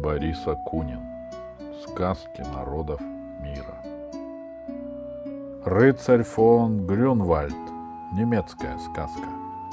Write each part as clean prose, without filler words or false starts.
Борис Акунин. Сказки народов мира. Рыцарь фон Грюнвальд. Немецкая сказка.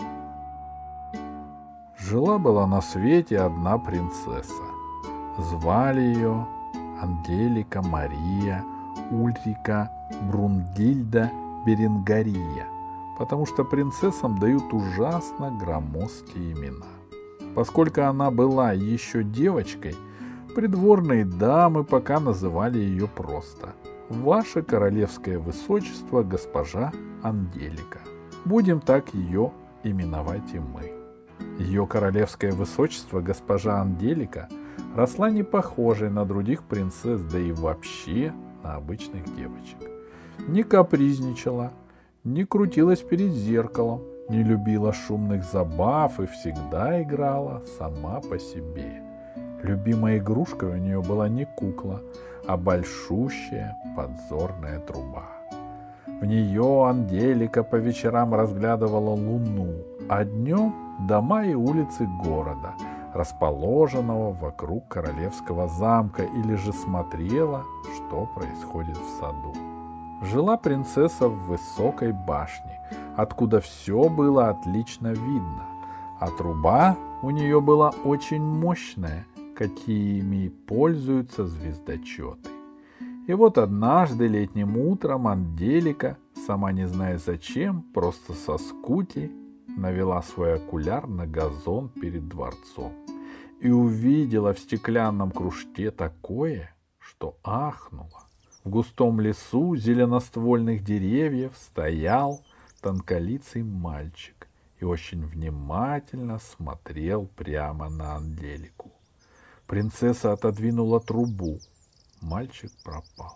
Жила-была на свете одна принцесса. Звали ее Анделика Мария Ульрика Брунгильда Беренгария, потому что принцессам дают ужасно громоздкие имена. Поскольку она была еще девочкой, придворные дамы пока называли ее просто «Ваше королевское высочество, госпожа Анделика». Будем так ее именовать и мы. Ее королевское высочество, госпожа Анделика, росла не похожей на других принцесс, да и вообще на обычных девочек. Не капризничала, не крутилась перед зеркалом, не любила шумных забав и всегда играла сама по себе. Любимой игрушкой у нее была не кукла, а большущая подзорная труба. В нее Анделика по вечерам разглядывала луну, а днем дома и улицы города, расположенного вокруг королевского замка, или же смотрела, что происходит в саду. Жила принцесса в высокой башне, откуда все было отлично видно, а труба у нее была очень мощная, какими пользуются звездочеты. И вот однажды летним утром Анделика, сама не зная зачем, просто со скуки, навела свой окуляр на газон перед дворцом и увидела в стеклянном кружке такое, что ахнула. В густом лесу зеленоствольных деревьев стоял тонколицый мальчик и очень внимательно смотрел прямо на Анделику. Принцесса отодвинула трубу. Мальчик пропал.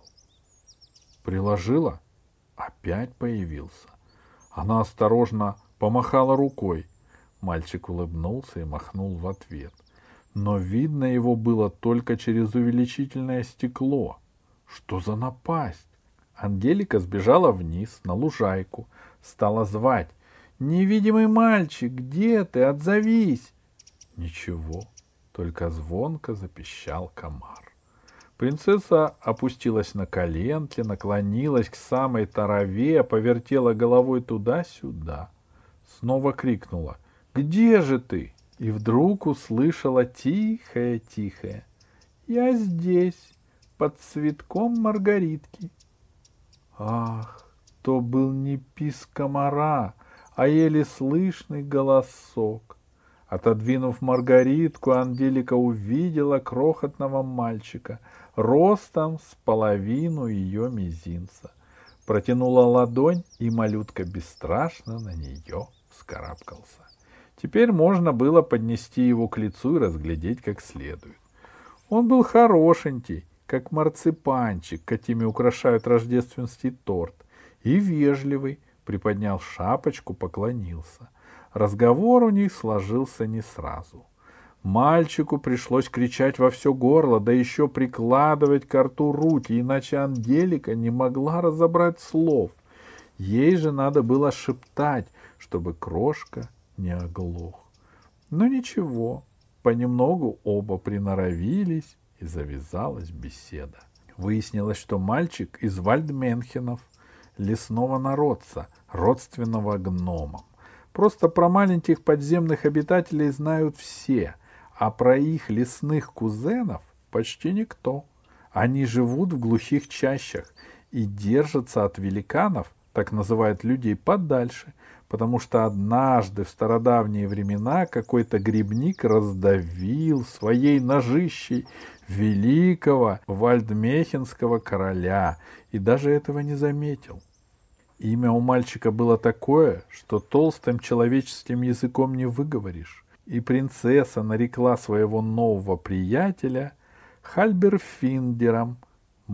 Приложила, опять появился. Она осторожно помахала рукой. Мальчик улыбнулся и махнул в ответ. Но видно его было только через увеличительное стекло. Что за напасть? Анделика сбежала вниз, на лужайку, стала звать. «Невидимый мальчик, где ты? Отзовись!» Ничего, только звонко запищал комар. Принцесса опустилась на коленки, наклонилась к самой траве, повертела головой туда-сюда. Снова крикнула: «Где же ты?» И вдруг услышала тихое-тихое: «Я здесь, под цветком маргаритки». Ах, то был не писк комара, а еле слышный голосок. Отодвинув маргаритку, Анделика увидела крохотного мальчика, ростом с половину ее мизинца. Протянула ладонь, и малютка бесстрашно на нее вскарабкался. Теперь можно было поднести его к лицу и разглядеть как следует. Он был хорошенький, как марципанчик, какими украшают рождественский торт, и вежливый, приподнял шапочку, поклонился. Разговор у них сложился не сразу. Мальчику пришлось кричать во все горло, да еще прикладывать к рту руки, иначе Анделика не могла разобрать слов. Ей же надо было шептать, чтобы крошка не оглох. Но ничего, понемногу оба приноровились, и завязалась беседа. Выяснилось, что мальчик из Вальдменхенов, лесного народца, родственного гномам. Просто про маленьких подземных обитателей знают все, а про их лесных кузенов почти никто. Они живут в глухих чащах и держатся от великанов, так называют людей, подальше, потому что однажды в стародавние времена какой-то грибник раздавил своей ножищей великого вальдмехенского короля и даже этого не заметил. Имя у мальчика было такое, что толстым человеческим языком не выговоришь, и принцесса нарекла своего нового приятеля Хальберфингером,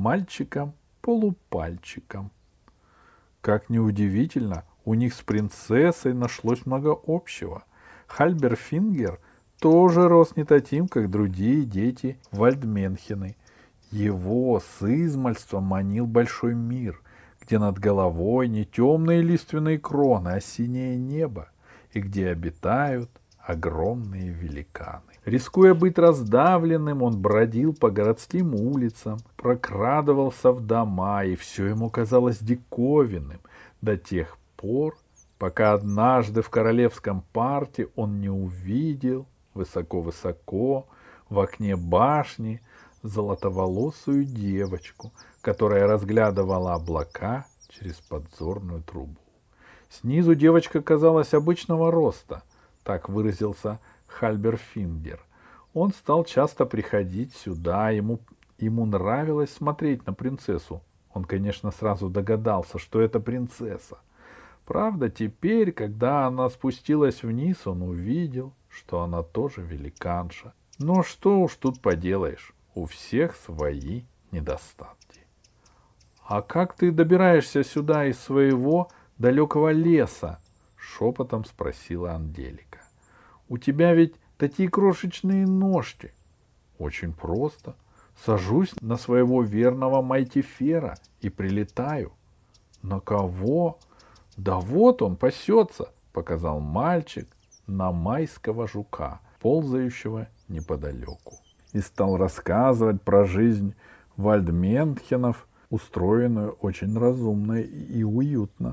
мальчиком-полупальчиком. Как ни удивительно, у них с принцессой нашлось много общего. Хальберфингер тоже рос не таким, как другие дети Вальдменхены. Его с измальства манил большой мир, где над головой не темные лиственные кроны, а синее небо, и где обитают огромные великаны. Рискуя быть раздавленным, он бродил по городским улицам, прокрадывался в дома, и все ему казалось диковинным до тех пор, пока однажды в королевском парке он не увидел высоко-высоко в окне башни золотоволосую девочку, которая разглядывала облака через подзорную трубу. Снизу девочка казалась обычного роста, так выразился Хальберфингер. Он стал часто приходить сюда, ему нравилось смотреть на принцессу. Он, конечно, сразу догадался, что это принцесса. Правда, теперь, когда она спустилась вниз, он увидел, что она тоже великанша. Но что уж тут поделаешь, у всех свои недостатки. — А как ты добираешься сюда из своего далекого леса? — шепотом спросила Анделика. — У тебя ведь такие крошечные ножки. — Очень просто. Сажусь на своего верного Майтифера и прилетаю. — На кого? — Да вот он пасется, — показал мальчик на майского жука, ползающего неподалеку. И стал рассказывать про жизнь вальдменхенов, устроенную очень разумно и уютно.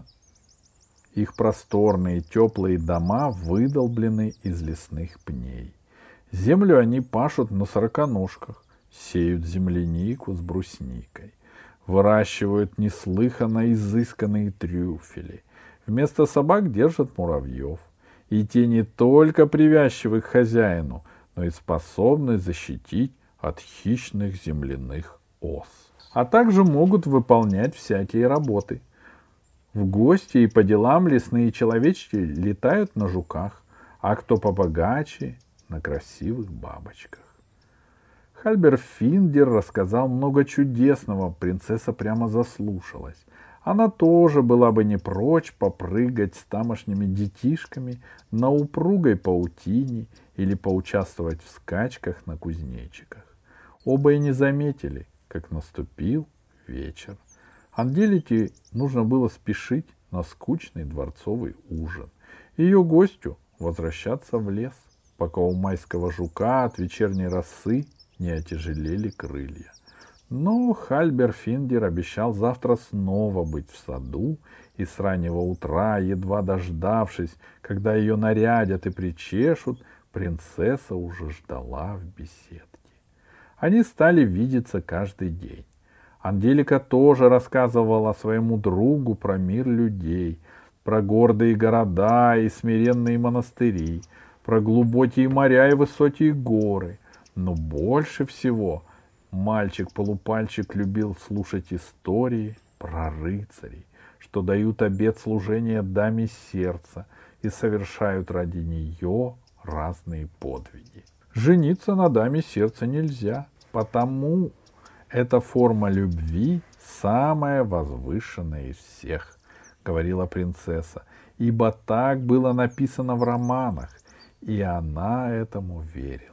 Их просторные теплые дома выдолблены из лесных пней. Землю они пашут на сороконожках, сеют землянику с брусникой, выращивают неслыханно изысканные трюфели. Вместо собак держат муравьев. И те не только привязчивы к хозяину, но и способны защитить от хищных земляных ос. А также могут выполнять всякие работы. В гости и по делам лесные человечки летают на жуках, а кто побогаче — на красивых бабочках. Хальберфингер рассказал много чудесного, принцесса прямо заслушалась. Она тоже была бы не прочь попрыгать с тамошними детишками на упругой паутине или поучаствовать в скачках на кузнечиках. Оба и не заметили, как наступил вечер. Анделике нужно было спешить на скучный дворцовый ужин. Ее гостю возвращаться в лес, пока у майского жука от вечерней росы не отяжелели крылья. Но Хальберфингер обещал завтра снова быть в саду, и с раннего утра, едва дождавшись, когда ее нарядят и причешут, принцесса уже ждала в беседке. Они стали видеться каждый день. Анделика тоже рассказывала своему другу про мир людей, про гордые города и смиренные монастыри, про глубокие моря и высокие горы. Но больше всего мальчик-полупальчик любил слушать истории про рыцарей, что дают обет служения даме сердца и совершают ради нее разные подвиги. Жениться на даме сердца нельзя, потому эта форма любви самая возвышенная из всех, говорила принцесса, ибо так было написано в романах, и она этому верила.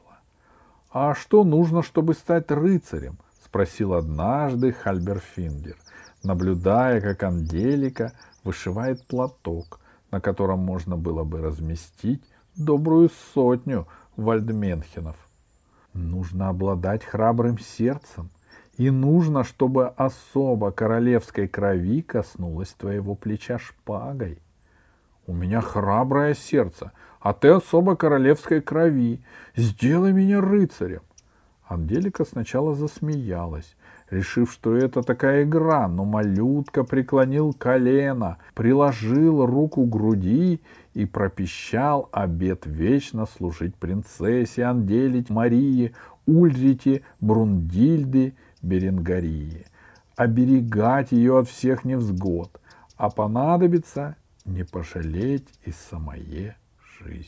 — А что нужно, чтобы стать рыцарем? — спросил однажды Хальберфингер, наблюдая, как Анделика вышивает платок, на котором можно было бы разместить добрую 100 вальдменхенов. — Нужно обладать храбрым сердцем, и нужно, чтобы особо королевской крови коснулась твоего плеча шпагой. — У меня храброе сердце, а ты особо королевской крови. Сделай меня рыцарем. Анделика сначала засмеялась, решив, что это такая игра, но малютка преклонил колено, приложил руку к груди и пропищал обет вечно служить принцессе Анделике Марии Ульрите Брундильде Беренгарии, оберегать ее от всех невзгод, а понадобится не пожалеть и самой жизни.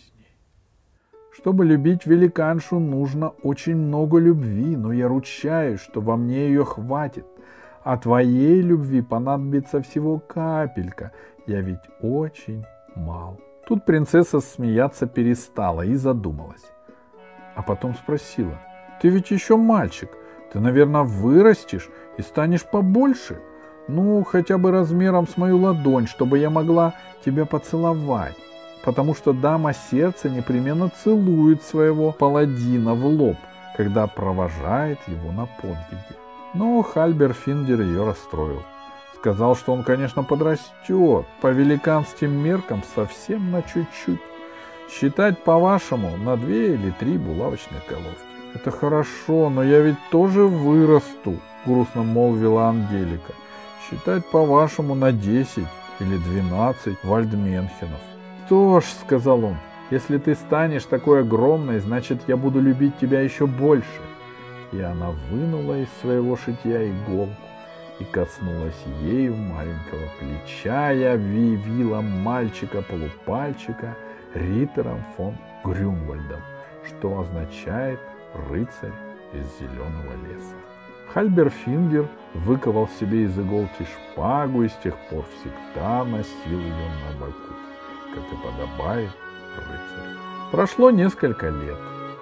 Чтобы любить великаншу, нужно очень много любви, но я ручаюсь, что во мне ее хватит. А твоей любви понадобится всего капелька, я ведь очень мал. Тут принцесса смеяться перестала и задумалась. А потом спросила: ты ведь еще мальчик, ты, наверное, вырастешь и станешь побольше? Ну, хотя бы размером с мою ладонь, чтобы я могла тебя поцеловать. потому что дама сердца непременно целует своего паладина в лоб, когда провожает его на подвиги. Но Хальберфиндер ее расстроил. Сказал, что он, конечно, подрастет, по великанским меркам совсем на чуть-чуть. Считать, по-вашему, на 2 или 3 булавочных головки. Это хорошо, но я ведь тоже вырасту, грустно молвила Анделика. Считать, по-вашему, на 10 или 12 вальдменхенов. Что ж, сказал он, если ты станешь такой огромной, значит, я буду любить тебя еще больше. И она вынула из своего шитья иголку и коснулась ею маленького плеча и объявила мальчика-полупальчика Риттером фон Грюнвальдом, что означает «рыцарь из зеленого леса». Хальберфиндер выковал себе из иголки шпагу и с тех пор всегда носил ее на боку, как и подобает рыцарю. Прошло несколько лет.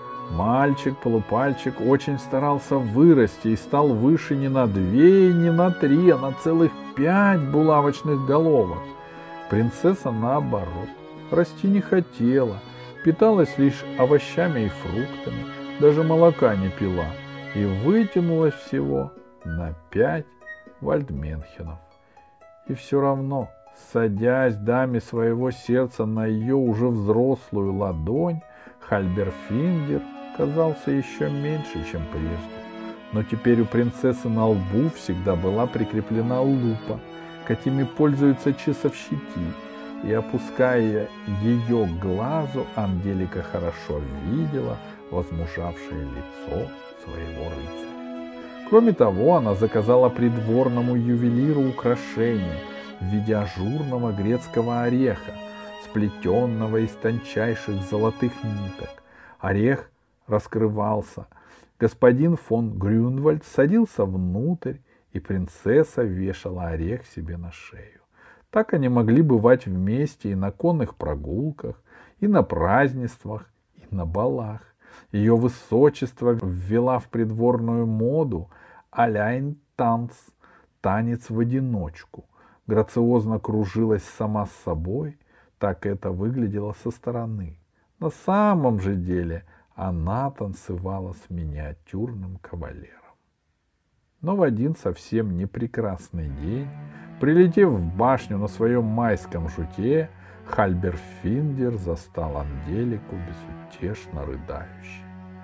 Мальчик-полупальчик очень старался вырасти и стал выше не на 2 и не на 3, а на целых 5 булавочных головок. Принцесса, наоборот, расти не хотела, питалась лишь овощами и фруктами, даже молока не пила и вытянулась всего на 5 вальдменхенов. И все равно, садясь даме своего сердца на ее уже взрослую ладонь, Хальберфиндер казался еще меньше, чем прежде. Но теперь у принцессы на лбу всегда была прикреплена лупа, какими пользуются часовщики, и, опуская ее к глазу, Анделика хорошо видела возмужавшее лицо своего рыцаря. Кроме того, она заказала придворному ювелиру украшение в виде ажурного грецкого ореха, сплетенного из тончайших золотых ниток. Орех раскрывался. Господин фон Грюнвальд садился внутрь, и принцесса вешала орех себе на шею. Так они могли бывать вместе и на конных прогулках, и на празднествах, и на балах. Ее высочество ввела в придворную моду аляйн-танц, танец в одиночку. Грациозно кружилась сама с собой, так это выглядело со стороны. На самом же деле она танцевала с миниатюрным кавалером. Но в один совсем непрекрасный день, прилетев в башню на своем майском жуке, Хальберфиндер застал Анделику безутешно рыдающей.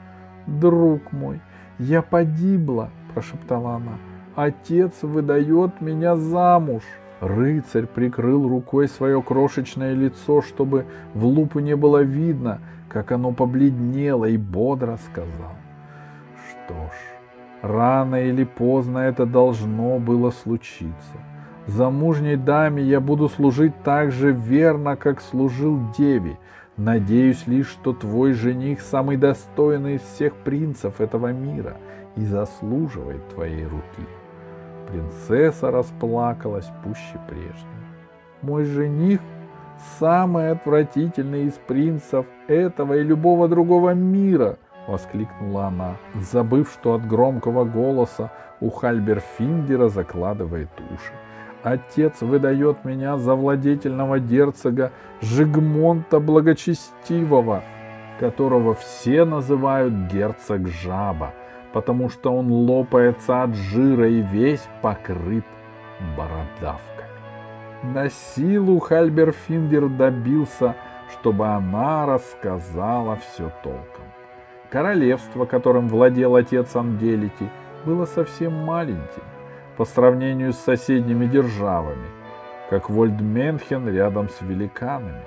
«Друг мой, я погибла!» — прошептала она. «Отец выдает меня замуж!» Рыцарь прикрыл рукой свое крошечное лицо, чтобы в лупу не было видно, как оно побледнело, и бодро сказал: «Что ж, рано или поздно это должно было случиться. Замужней даме я буду служить так же верно, как служил деве. Надеюсь лишь, что твой жених самый достойный из всех принцев этого мира и заслуживает твоей руки». Принцесса расплакалась пуще прежнего. «Мой жених самый отвратительный из принцев этого и любого другого мира!» — воскликнула она, забыв, что от громкого голоса у Хальберфиндера закладывает уши. «Отец выдает меня за владетельного герцога Жигмонта Благочестивого, которого все называют герцог Жаба, потому что он лопается от жира и весь покрыт бородавками». На силу Хальберфиндер добился, чтобы она рассказала все толком. Королевство, которым владел отец Анделики, было совсем маленьким по сравнению с соседними державами, как Вольдменхен рядом с великанами.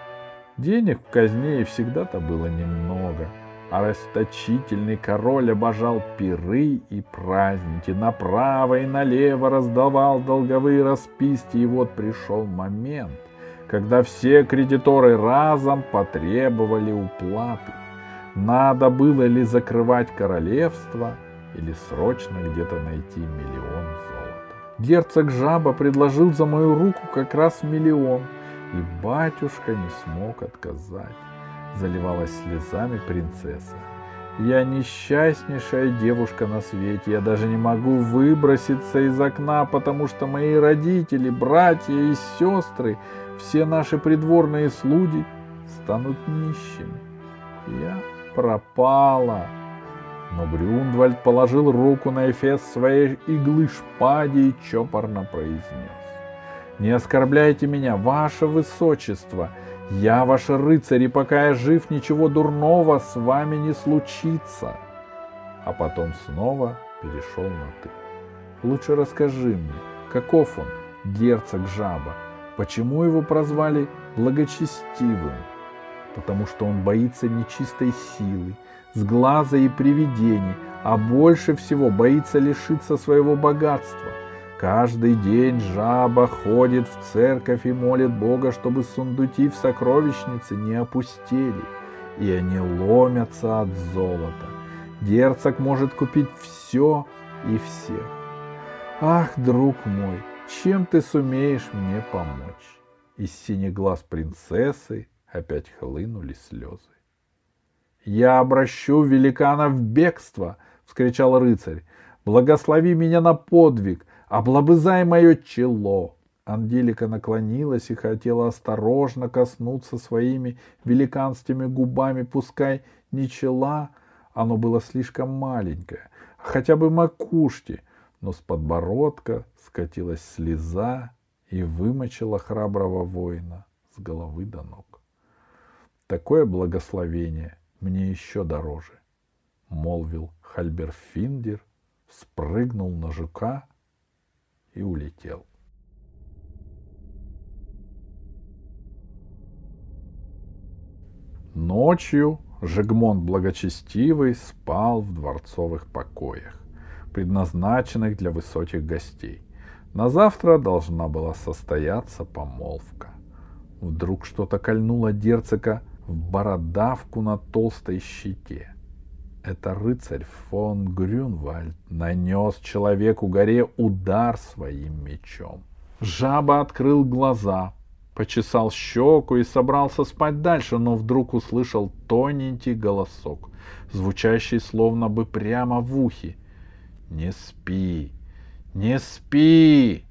Денег в казне и всегда-то было немного, а расточительный король обожал пиры и праздники, направо и налево раздавал долговые расписки, и вот пришел момент, когда все кредиторы разом потребовали уплаты. Надо было ли закрывать королевство, или срочно где-то найти 1 000 000 золота. Герцог Жаба предложил за мою руку как раз 1 000 000, и батюшка не смог отказать. Заливалась слезами принцесса. «Я несчастнейшая девушка на свете, я даже не могу выброситься из окна, потому что мои родители, братья и сестры, все наши придворные слуги станут нищими. Я пропала. Но Грюнвальд положил руку на эфес своей иглы-шпаги и чопорно произнес: «Не оскорбляйте меня, ваше высочество! Я ваш рыцарь, и пока я жив, ничего дурного с вами не случится!» А потом снова перешел на «ты». «Лучше расскажи мне, каков он, герцог Жаба? Почему его прозвали благочестивым?» «Потому что он боится нечистой силы, сглаза и привидений, а больше всего боится лишиться своего богатства. Каждый день Жаба ходит в церковь и молит Бога, чтобы сундуки в сокровищнице не опустели, и они ломятся от золота. Герцог может купить все и всех. Ах, друг мой, чем ты сумеешь мне помочь?» Из синих глаз принцессы опять хлынули слезы. «Я обращу великана в бегство!» — вскричал рыцарь. «Благослови меня на подвиг, облобызай мое чело!» Анделика наклонилась и хотела осторожно коснуться своими великанскими губами, пускай не чела, оно было слишком маленькое, а хотя бы макушки, но с подбородка скатилась слеза и вымочила храброго воина с головы до ног. «Такое благословение мне еще дороже», — молвил Хальберфиндер, спрыгнул на жука и улетел. Ночью Жигмонт Благочестивый спал в дворцовых покоях, предназначенных для высоких гостей. На завтра должна была состояться помолвка. Вдруг что-то кольнуло герцога в бородавку на толстой щеке. Это рыцарь фон Грюнвальд нанес человеку-горе удар своим мечом. Жаба открыл глаза, почесал щеку и собрался спать дальше, но вдруг услышал тоненький голосок, звучащий словно бы прямо в ухе. «Не спи, не спи,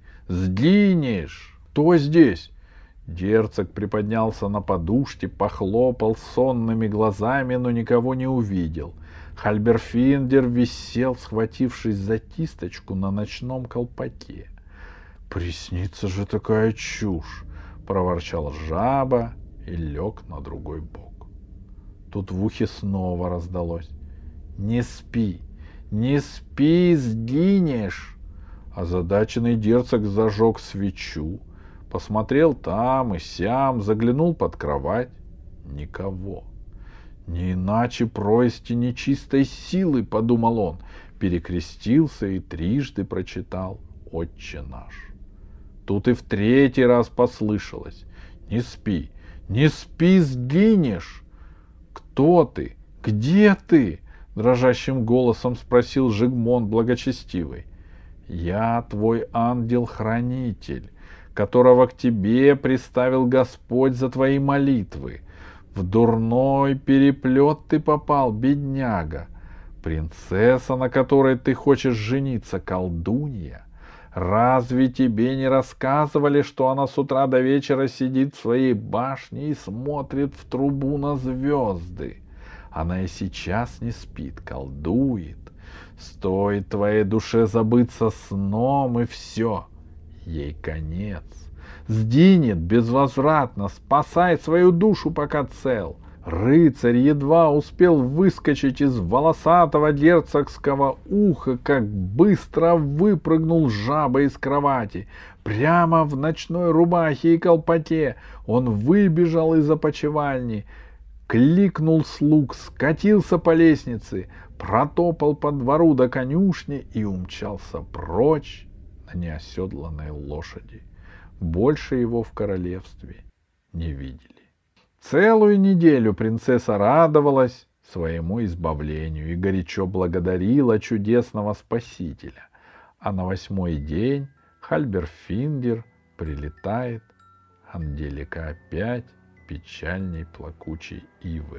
сгинешь!» «Кто здесь?» Герцог приподнялся на подушке, похлопал сонными глазами, но никого не увидел. Хальберфиндер висел, схватившись за кисточку на ночном колпаке. «Приснится же такая чушь!» — проворчал Жаба и лег на другой бок. Тут в ухе снова раздалось: «Не спи, не спи, сгинешь!» Озадаченный герцог зажег свечу, посмотрел там и сям, заглянул под кровать. Никого. «Не иначе происки нечистой силы», — подумал он, перекрестился и трижды прочитал «Отче наш». Тут и в третий раз послышалось: «Не спи, не спи, сгинешь!» «Кто ты? Где ты?» — дрожащим голосом спросил Жигмонт Благочестивый. «Я твой ангел-хранитель, которого к тебе приставил Господь за твои молитвы. В дурной переплет ты попал, бедняга. Принцесса, на которой ты хочешь жениться, колдунья. Разве тебе не рассказывали, что она с утра до вечера сидит в своей башне и смотрит в трубу на звезды? Она и сейчас не спит, колдует. Стоит твоей душе забыться сном, и все, ей конец. Сгинет безвозвратно, спасай свою душу, пока цел». Рыцарь едва успел выскочить из волосатого герцогского уха, как быстро выпрыгнул Жаба из кровати. Прямо в ночной рубахе и колпаке он выбежал из опочивальни, кликнул слуг, скатился по лестнице, протопал по двору до конюшни и умчался прочь на неоседланной лошади. Больше его в королевстве не видели. Целую неделю принцесса радовалась своему избавлению и горячо благодарила чудесного спасителя. А на 8-й день Хальберфиндер прилетает, Анделика опять печальней плакучей ивы.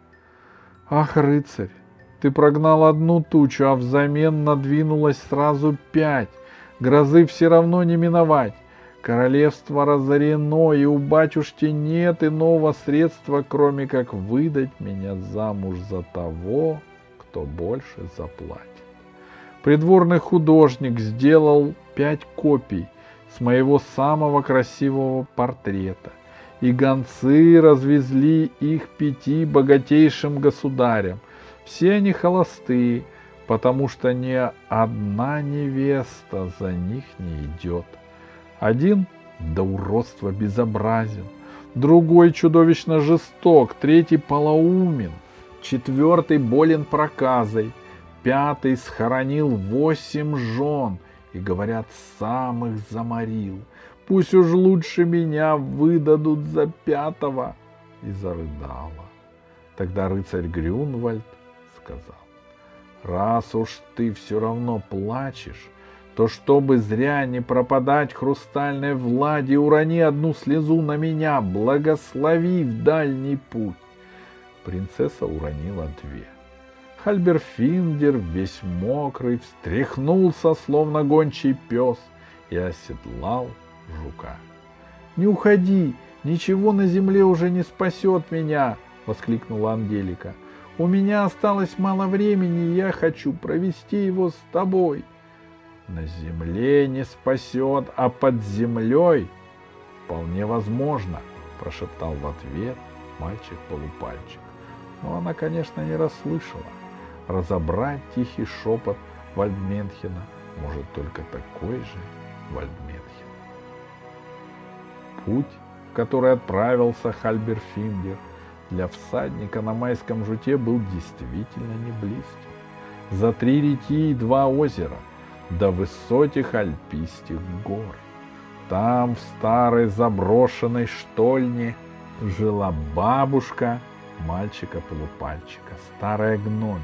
«Ах, рыцарь, ты прогнал одну тучу, а взамен надвинулось сразу 5. Грозы все равно не миновать. Королевство разорено, и у батюшки нет иного средства, кроме как выдать меня замуж за того, кто больше заплатит. Придворный художник сделал 5 копий с моего самого красивого портрета, и гонцы развезли их 5 богатейшим государям. Все они холостые, потому что ни одна невеста за них не идет. Один до уродства безобразен, другой чудовищно жесток, третий полоумен, 4 болен проказой, 5 схоронил 8 жен и, говорят, сам их заморил. Пусть уж лучше меня выдадут за 5-го. И зарыдала. Тогда рыцарь Грюнвальд сказал: раз уж ты все равно плачешь, то чтобы зря не пропадать хрустальной влади, урони одну слезу на меня, благослови в дальний путь. Принцесса уронила 2. Хальберфиндер, весь мокрый, встряхнулся, словно гончий пес, и оседлал жука. — Не уходи, ничего на земле уже не спасет меня! — воскликнула Анжелика. — У меня осталось мало времени, и я хочу провести его с тобой. — На земле не спасет, а под землей вполне возможно, — прошептал в ответ мальчик-полупальчик. Но она, конечно, не расслышала. Разобрать тихий шепот Вальдменхена может только такой же Вальдменхен. Путь, в который отправился Хальберфиндер, для всадника на майском жуте был действительно не близким. За 3 реки и 2 озера, до высоких альпийских гор. Там, в старой заброшенной штольне, жила бабушка мальчика-полупальчика, старая гномиха.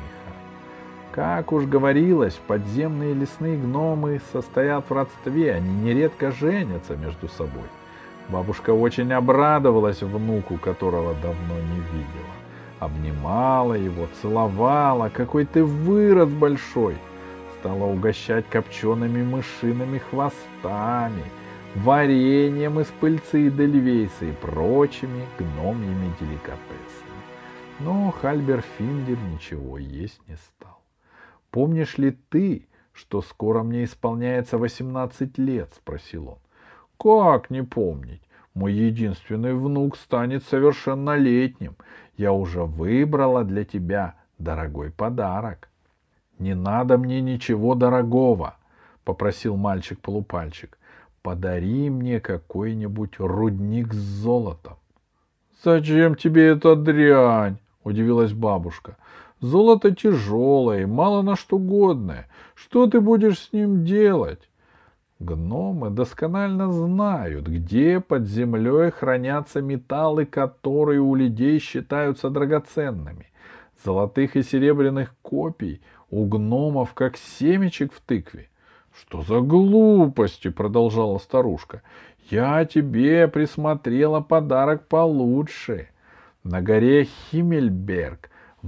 Как уж говорилось, подземные лесные гномы состоят в родстве, они нередко женятся между собой. Бабушка очень обрадовалась внуку, которого давно не видела. Обнимала его, целовала. «Какой ты вырос большой!» Стала угощать копчеными мышиными хвостами, вареньем из пыльцы и дельвейса и прочими гномьими деликатесами. Но Хальберфиндер ничего есть не стал. «Помнишь ли ты, что скоро мне исполняется 18 лет?» — спросил он. «Как не помнить? Мой единственный внук станет совершеннолетним. Я уже выбрала для тебя дорогой подарок». «Не надо мне ничего дорогого», — попросил мальчик-полупальчик. «Подари мне какой-нибудь рудник с золотом». «Зачем тебе эта дрянь?» — удивилась бабушка. «Золото тяжелое и мало на что годное. Что ты будешь с ним делать?» Гномы досконально знают, где под землей хранятся металлы, которые у людей считаются драгоценными. Золотых и серебряных копий у гномов как семечек в тыкве. — Что за глупости, — продолжала старушка. — Я тебе присмотрела подарок получше. На горе Химмельберг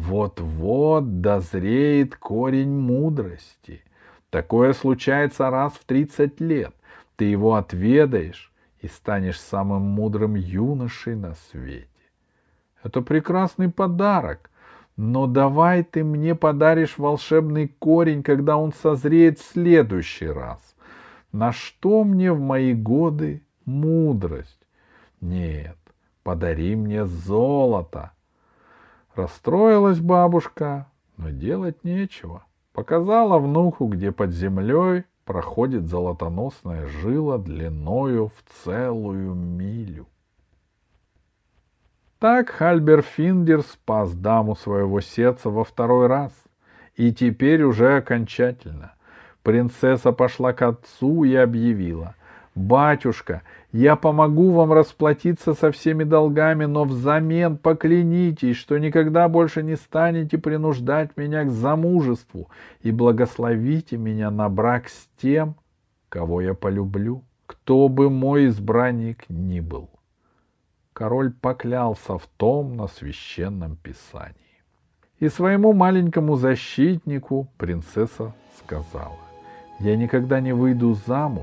вот-вот дозреет корень мудрости. Такое случается раз в 30 лет. Ты его отведаешь и станешь самым мудрым юношей на свете. Это прекрасный подарок. Но давай ты мне подаришь волшебный корень, когда он созреет в следующий раз. На что мне в мои годы мудрость? Нет, подари мне золото. Расстроилась бабушка, но делать нечего. Показала внуку, где под землей проходит золотоносная жила длиною в целую милю. Так Хальберфиндер спас даму своего сердца во 2-й раз. И теперь уже окончательно. Принцесса пошла к отцу и объявила: «Батюшка, я помогу вам расплатиться со всеми долгами, но взамен поклянитесь, что никогда больше не станете принуждать меня к замужеству и благословите меня на брак с тем, кого я полюблю, кто бы мой избранник ни был». Король поклялся в том на священном писании. И своему маленькому защитнику принцесса сказала: «Я никогда не выйду замуж,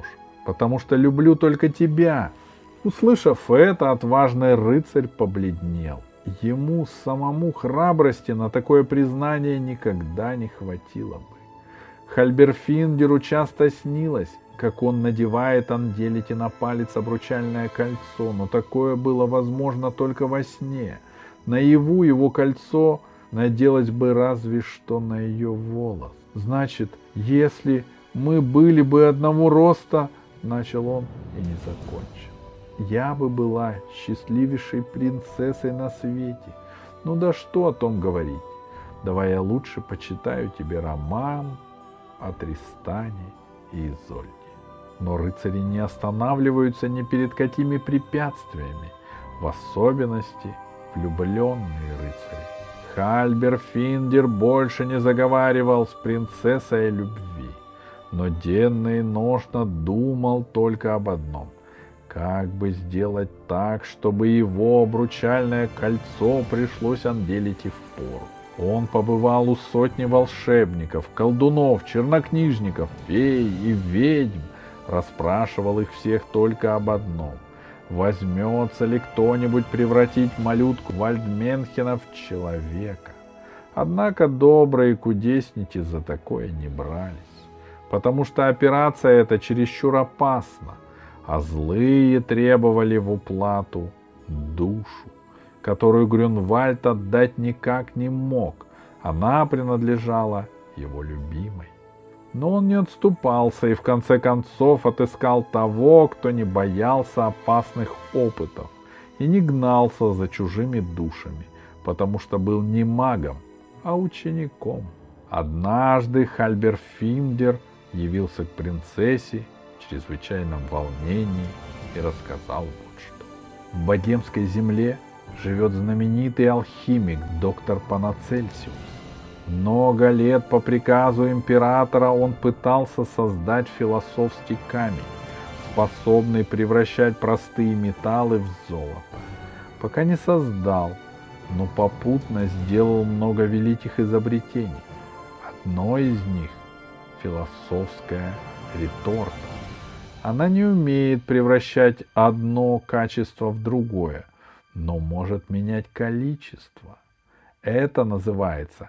потому что люблю только тебя». Услышав это, отважный рыцарь побледнел. Ему самому храбрости на такое признание никогда не хватило бы. Хальберфиндеру часто снилось, как он надевает Анделите на палец обручальное кольцо, но такое было возможно только во сне. Наяву его кольцо наделось бы разве что на ее волос. «Значит, если мы были бы одного роста», — начал он и не закончил. «Я бы была счастливейшей принцессой на свете. Ну да что о том говорить? Давай я лучше почитаю тебе роман о Тристане и Изольде». Но рыцари не останавливаются ни перед какими препятствиями, в особенности влюбленные рыцари. Хальберфиндер больше не заговаривал с принцессой о любви, но денно и ношно думал только об одном — как бы сделать так, чтобы его обручальное кольцо пришлось Анделите впору. Он побывал у сотни волшебников, колдунов, чернокнижников, фей и ведьм, расспрашивал их всех только об одном — возьмется ли кто-нибудь превратить малютку Вальдменхена в человека. Однако добрые кудесники за такое не брались, потому что операция эта чересчур опасна, а злые требовали в уплату душу, которую Грюнвальд отдать никак не мог. Она принадлежала его любимой. Но он не отступался и в конце концов отыскал того, кто не боялся опасных опытов и не гнался за чужими душами, потому что был не магом, а учеником. Однажды Хальберфиндер явился к принцессе в чрезвычайном волнении и рассказал вот что. В богемской земле живет знаменитый алхимик доктор Панацельсиус. Много лет по приказу императора он пытался создать философский камень, способный превращать простые металлы в золото. Пока не создал, но попутно сделал много великих изобретений. Одно из них — философская реторта. Она не умеет превращать одно качество в другое, но может менять количество. Это называется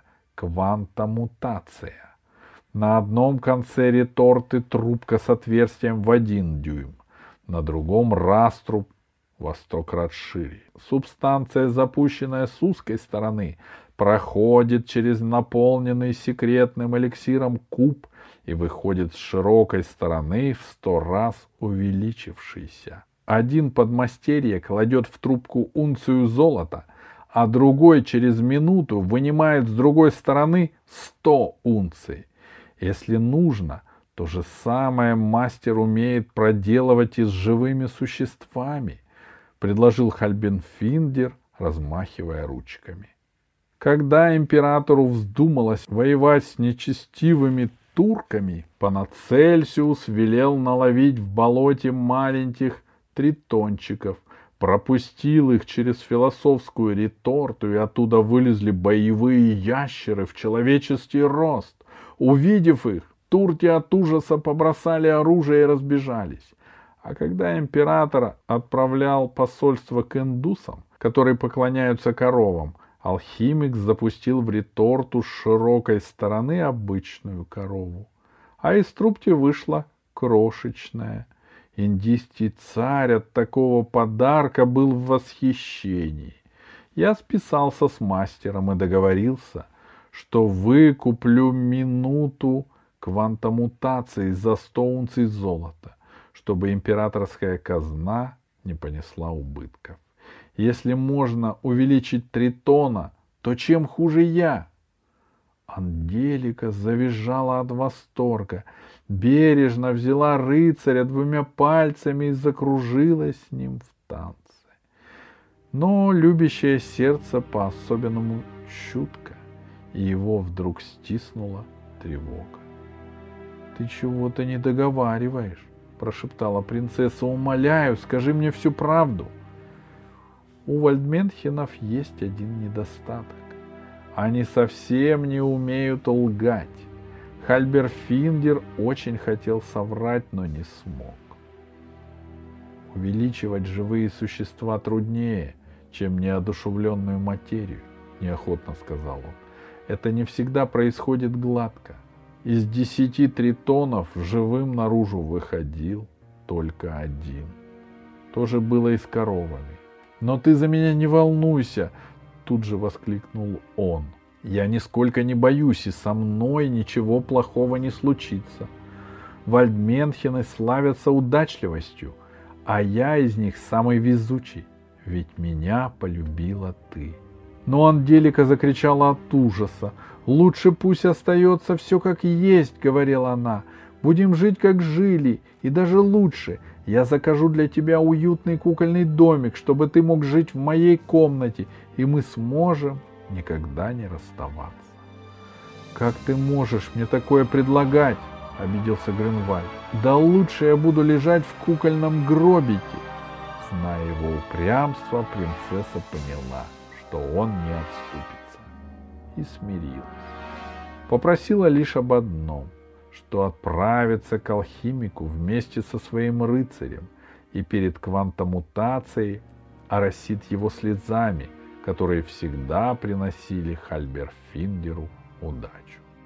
квантомутация. На одном конце реторты трубка с отверстием в 1 дюйм, на другом раструб во 100 крат шире. Субстанция, запущенная с узкой стороны, проходит через наполненный секретным эликсиром куб и выходит с широкой стороны в 100 раз увеличившийся. Один подмастерье кладет в трубку унцию золота, а другой через минуту вынимает с другой стороны 100 унций. Если нужно, то же самое мастер умеет проделывать и с живыми существами, предложил Хальберфиндер, размахивая ручками. Когда императору вздумалось воевать с нечестивыми турками, Панацельсиус велел наловить в болоте маленьких тритончиков, пропустил их через философскую реторту, и оттуда вылезли боевые ящеры в человеческий рост. Увидев их, турки от ужаса побросали оружие и разбежались. А когда император отправлял посольство к индусам, которые поклоняются коровам, алхимик запустил в реторту с широкой стороны обычную корову, а из трубки вышла крошечная. Индийский царь от такого подарка был в восхищении. Я списался с мастером и договорился, что выкуплю минуту квантомутации за 100 унций золота, чтобы императорская казна не понесла убытков. Если можно увеличить тритона, то чем хуже я? Анделика завизжала от восторга, бережно взяла рыцаря 2 пальцами и закружилась с ним в танце. Но любящее сердце по-особенному чутко, и его вдруг стиснула тревога. — Ты чего-то не договариваешь, — прошептала принцесса. — Умоляю, скажи мне всю правду. У Вальдменхенов есть один недостаток. Они совсем не умеют лгать. Хальберфиндер очень хотел соврать, но не смог. Увеличивать живые существа труднее, чем неодушевленную материю, неохотно сказал он. Это не всегда происходит гладко. Из 10 тритонов живым наружу выходил только 1. То же было и с коровами. Но ты за меня не волнуйся, тут же воскликнул он. Я нисколько не боюсь, и со мной ничего плохого не случится. Вальдменхены славятся удачливостью, а я из них самый везучий, ведь меня полюбила ты. Но Анделика закричала от ужаса. «Лучше пусть остается все как есть», — говорила она. «Будем жить, как жили, и даже лучше. Я закажу для тебя уютный кукольный домик, чтобы ты мог жить в моей комнате, и мы сможем никогда не расставаться». «Как ты можешь мне такое предлагать?» — обиделся Грюнвальд. «Да лучше я буду лежать в кукольном гробике». Зная его упрямство, принцесса поняла, что он не отступится, и смирилась. Попросила лишь об одном, что отправится к алхимику вместе со своим рыцарем и перед квантомутацией оросит его слезами, которые всегда приносили Хальберфингеру удачу.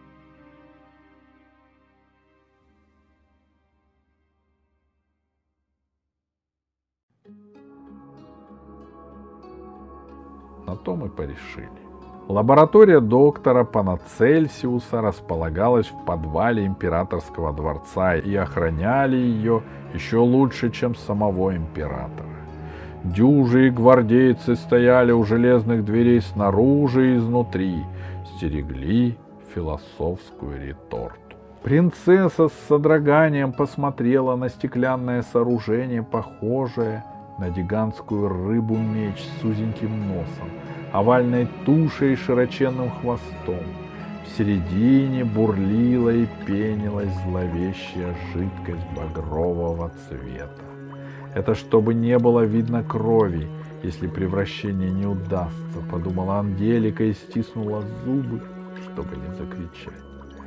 На то мы порешили. Лаборатория доктора Панацельсиуса располагалась в подвале императорского дворца, и охраняли ее еще лучше, чем самого императора. Дюжи и гвардейцы стояли у железных дверей снаружи и изнутри, стерегли философскую реторту. Принцесса с содроганием посмотрела на стеклянное сооружение, похожее на гигантскую рыбу-меч с узеньким носом, овальной тушей и широченным хвостом. В середине бурлила и пенилась зловещая жидкость багрового цвета. Это чтобы не было видно крови, если превращение не удастся, подумала Анделика и стиснула зубы, чтобы не закричать.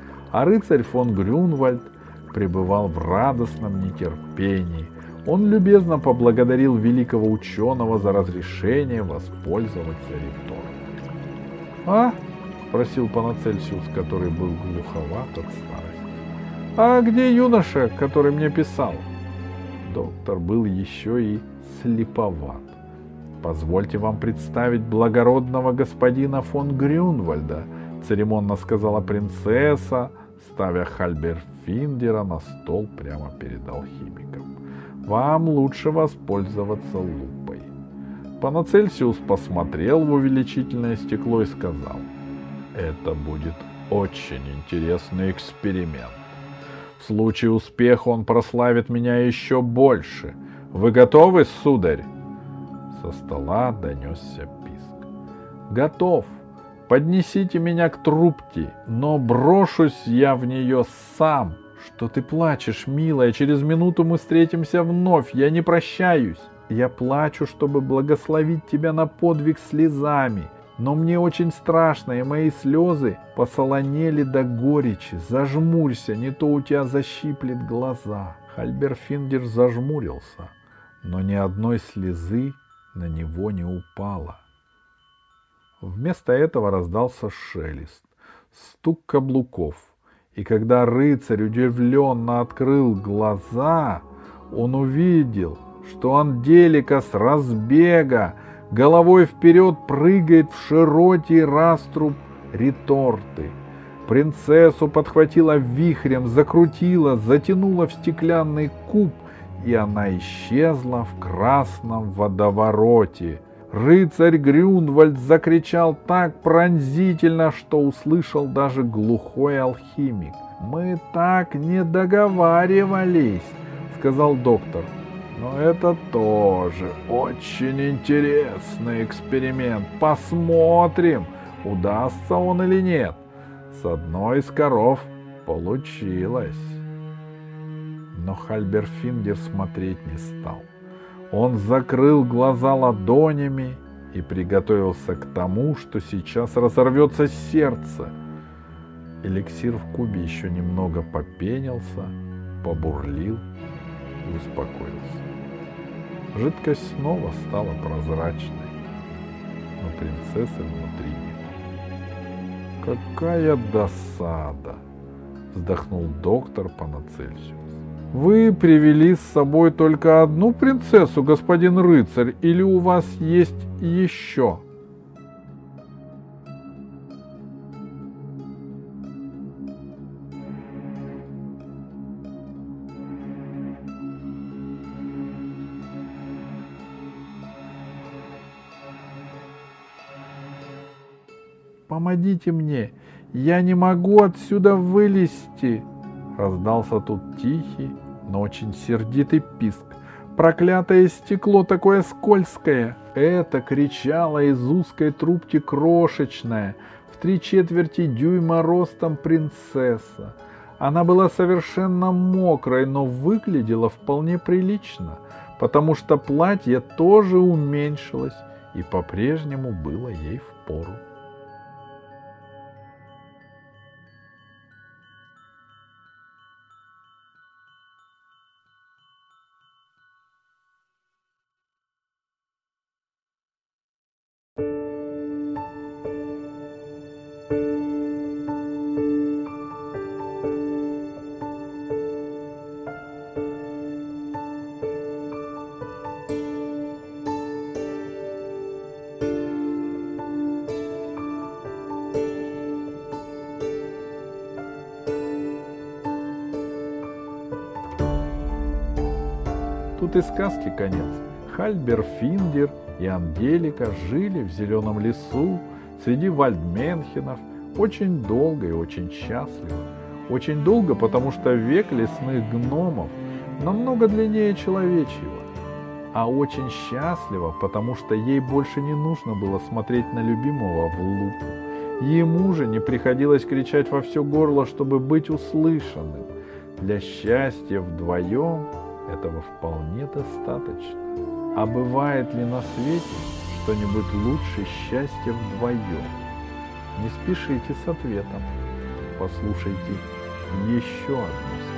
А рыцарь фон Грюнвальд пребывал в радостном нетерпении. Он любезно поблагодарил великого ученого за разрешение воспользоваться ретортой. «А?» — спросил Панацельсиус, который был глуховат от старости. «А где юноша, который мне писал?» Доктор был еще и слеповат. «Позвольте вам представить благородного господина фон Грюнвальда», — церемонно сказала принцесса, ставя Хальберфингера на стол прямо перед алхимиком. «Вам лучше воспользоваться лупой». Панацельсиус посмотрел в увеличительное стекло и сказал: «Это будет очень интересный эксперимент. В случае успеха он прославит меня еще больше. Вы готовы, сударь?» Со стола донесся писк. «Готов. Поднесите меня к трубке, но брошусь я в нее сам». «Что ты плачешь, милая? Через минуту мы встретимся вновь. Я не прощаюсь. Я плачу, чтобы благословить тебя на подвиг слезами. Но мне очень страшно, и мои слезы посолонели до горечи. Зажмурься, не то у тебя защиплет глаза». Хальберфингер зажмурился, но ни одной слезы на него не упало. Вместо этого раздался шелест, стук каблуков. И когда рыцарь удивленно открыл глаза, он увидел, что Анделика с разбега головой вперед прыгает в широкий раструб реторты. Принцессу подхватила вихрем, закрутила, затянула в стеклянный куб, и она исчезла в красном водовороте. Рыцарь Грюнвальд закричал так пронзительно, что услышал даже глухой алхимик. «Мы так не договаривались», — сказал доктор. «Но это тоже очень интересный эксперимент. Посмотрим, удастся он или нет. С одной из коров получилось». Но Хальберфингер смотреть не стал. Он закрыл глаза ладонями и приготовился к тому, что сейчас разорвется сердце. Эликсир в кубе еще немного попенился, побурлил и успокоился. Жидкость снова стала прозрачной, но принцессы внутри нет. «Какая досада!» — вздохнул доктор Панацельсиус. «Вы привели с собой только одну принцессу, господин рыцарь, или у вас есть еще?» «Помогите мне! Я не могу отсюда вылезти!» Раздался тут тихий, но очень сердитый писк. «Проклятое стекло такое скользкое!» Это кричала из узкой трубки крошечная, в 3/4 дюйма ростом принцесса. Она была совершенно мокрой, но выглядела вполне прилично, потому что платье тоже уменьшилось и по-прежнему было ей впору. Тут и сказки конец. Хальберфингер и Анделика жили в зеленом лесу среди вальдменхенов очень долго и очень счастливо. Очень долго, потому что век лесных гномов намного длиннее человечьего. А очень счастливо, потому что ей больше не нужно было смотреть на любимого в лупу. Ему же не приходилось кричать во все горло, чтобы быть услышанным. Для счастья вдвоем этого вполне достаточно. А бывает ли на свете что-нибудь лучше счастья вдвоем? Не спешите с ответом. Послушайте еще одну